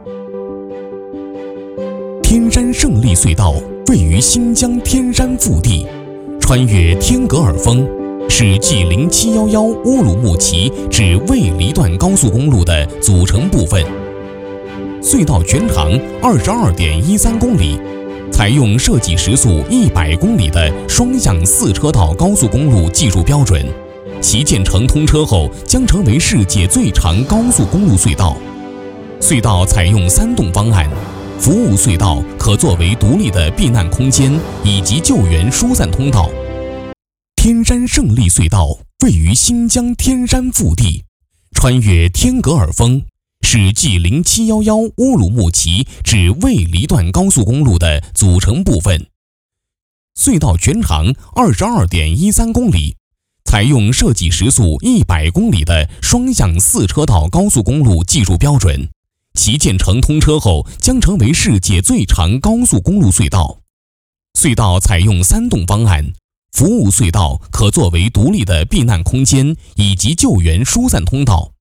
天山胜利隧道位于新疆天山腹地，穿越天格尔峰，是 G0711 乌鲁木齐至卫离段高速公路的组成部分。隧道全长 22.13 公里，采用设计时速100公里的双向4车道高速公路技术标准。其建成通车后，将成为世界最长高速公路隧道。隧道采用3栋方案，服务隧道可作为独立的避难空间以及救援疏散通道。天山胜利隧道位于新疆天山腹地，穿越天格尔峰，是 G0711 乌鲁木齐至卫离段高速公路的组成部分。隧道全长 22.13 公里，采用设计时速100公里的双向4车道高速公路技术标准。其建成通车后，将成为世界最长高速公路隧道。隧道采用3栋方案，服务隧道可作为独立的避难空间以及救援疏散通道。